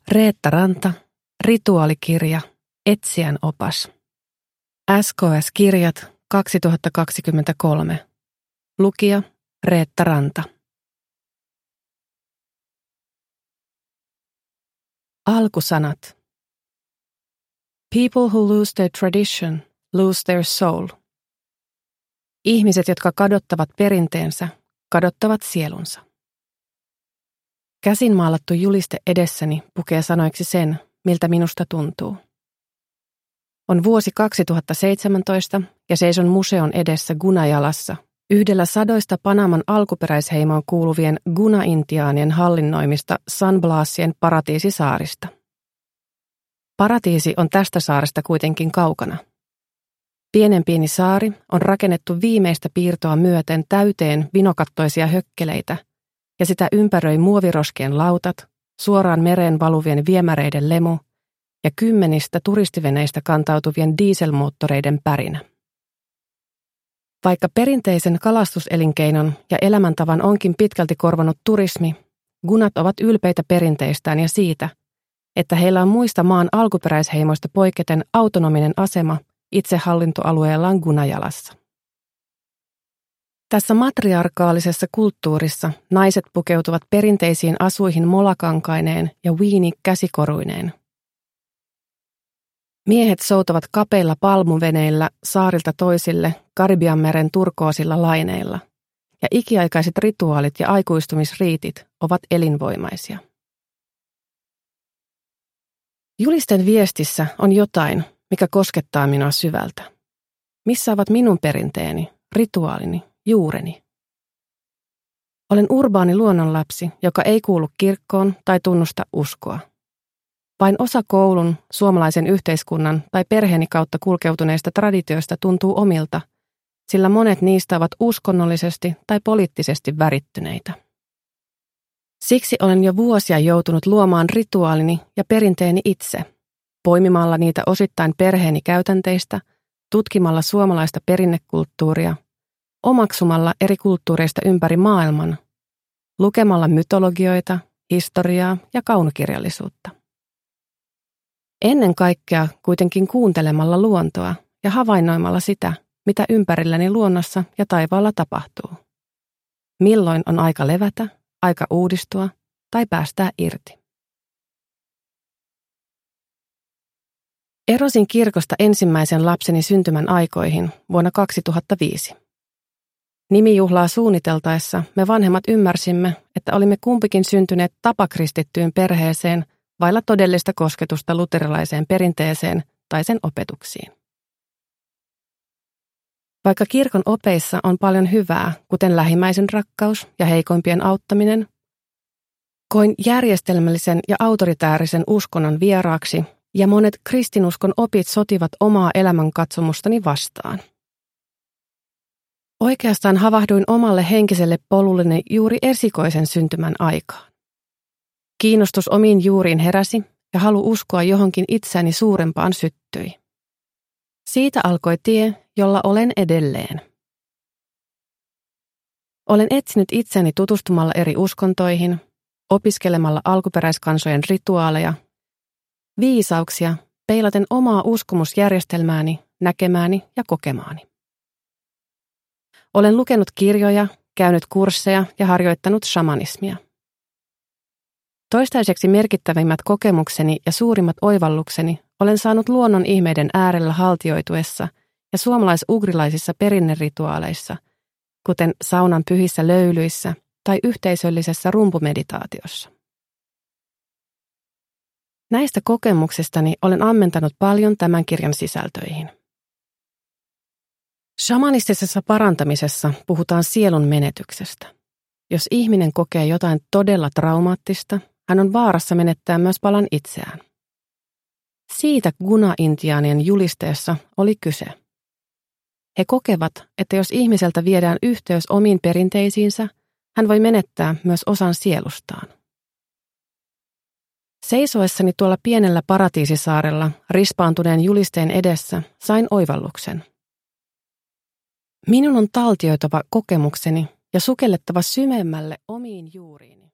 Reetta Ranta, rituaalikirja, etsijän opas. SKS-kirjat 2023. Lukija Reetta Ranta. Alkusanat. People who lose their tradition lose their soul. Ihmiset, jotka kadottavat perinteensä, kadottavat sielunsa. Käsin maalattu juliste edessäni pukee sanoiksi sen, miltä minusta tuntuu. On vuosi 2017 ja seison museon edessä Gunajalassa, yhdellä sadoista Panaman alkuperäisheimoon kuuluvien Guna-intiaanien hallinnoimista San Blasien paratiisisaarista. Paratiisi on tästä saaresta kuitenkin kaukana. Pienen pieni saari on rakennettu viimeistä piirtoa myöten täyteen vinokattoisia hökkeleitä, ja sitä ympäröi muoviroskien lautat, suoraan mereen valuvien viemäreiden lemu ja kymmenistä turistiveneistä kantautuvien dieselmoottoreiden pärinä. Vaikka perinteisen kalastuselinkeinon ja elämäntavan onkin pitkälti korvanut turismi, Gunat ovat ylpeitä perinteistään ja siitä, että heillä on muista maan alkuperäisheimoista poiketen autonominen asema itsehallintoalueellaan Gunajalassa. Tässä matriarkaalisessa kulttuurissa naiset pukeutuvat perinteisiin asuihin molakankaineen ja wiini-käsikoruineen. Miehet soutavat kapeilla palmuveneillä saarilta toisille Karibianmeren turkoosilla laineilla, ja ikiaikaiset rituaalit ja aikuistumisriitit ovat elinvoimaisia. Julisten viestissä on jotain, mikä koskettaa minua syvältä. Missä ovat minun perinteeni, rituaalini, juureni? Olen urbaani luonnonlapsi, joka ei kuulu kirkkoon tai tunnusta uskoa. Vain osa koulun, suomalaisen yhteiskunnan tai perheeni kautta kulkeutuneista traditioista tuntuu omilta, sillä monet niistä ovat uskonnollisesti tai poliittisesti värittyneitä. Siksi olen jo vuosia joutunut luomaan rituaalini ja perinteeni itse, poimimalla niitä osittain perheeni käytänteistä, tutkimalla suomalaista perinnekulttuuria, omaksumalla eri kulttuureista ympäri maailman, lukemalla mytologioita, historiaa ja kaunokirjallisuutta. Ennen kaikkea kuitenkin kuuntelemalla luontoa ja havainnoimalla sitä, mitä ympärilläni luonnossa ja taivaalla tapahtuu. Milloin on aika levätä, aika uudistua tai päästää irti. Erosin kirkosta ensimmäisen lapseni syntymän aikoihin vuonna 2005. Nimijuhlaa suunniteltaessa me vanhemmat ymmärsimme, että olimme kumpikin syntyneet tapakristittyyn perheeseen vailla todellista kosketusta luterilaiseen perinteeseen tai sen opetuksiin. Vaikka kirkon opeissa on paljon hyvää, kuten lähimmäisen rakkaus ja heikoimpien auttaminen, koin järjestelmällisen ja autoritäärisen uskonnon vieraaksi ja monet kristinuskon opit sotivat omaa elämänkatsomustani vastaan. Oikeastaan havahduin omalle henkiselle polulleni juuri esikoisen syntymän aikaan. Kiinnostus omiin juuriin heräsi ja halu uskoa johonkin itseäni suurempaan syttyi. Siitä alkoi tie, jolla olen edelleen. Olen etsinyt itseäni tutustumalla eri uskontoihin, opiskelemalla alkuperäiskansojen rituaaleja, viisauksia peilaten omaa uskomusjärjestelmääni, näkemääni ja kokemaani. Olen lukenut kirjoja, käynyt kursseja ja harjoittanut shamanismia. Toistaiseksi merkittävimmät kokemukseni ja suurimmat oivallukseni olen saanut luonnon ihmeiden äärellä haltioituessa ja suomalais-ugrilaisissa perinnerituaaleissa, kuten saunan pyhissä löylyissä tai yhteisöllisessä rumpumeditaatiossa. Näistä kokemuksistani olen ammentanut paljon tämän kirjan sisältöihin. Shamanistisessa parantamisessa puhutaan sielun menetyksestä. Jos ihminen kokee jotain todella traumaattista, hän on vaarassa menettää myös palan itseään. Siitä Guna-intiaanien julisteessa oli kyse. He kokevat, että jos ihmiseltä viedään yhteys omiin perinteisiinsä, hän voi menettää myös osan sielustaan. Seisoessani tuolla pienellä paratiisisaarella rispaantuneen julisteen edessä sain oivalluksen. Minun on taltioitava kokemukseni ja sukellettava syvemmälle omiin juuriini.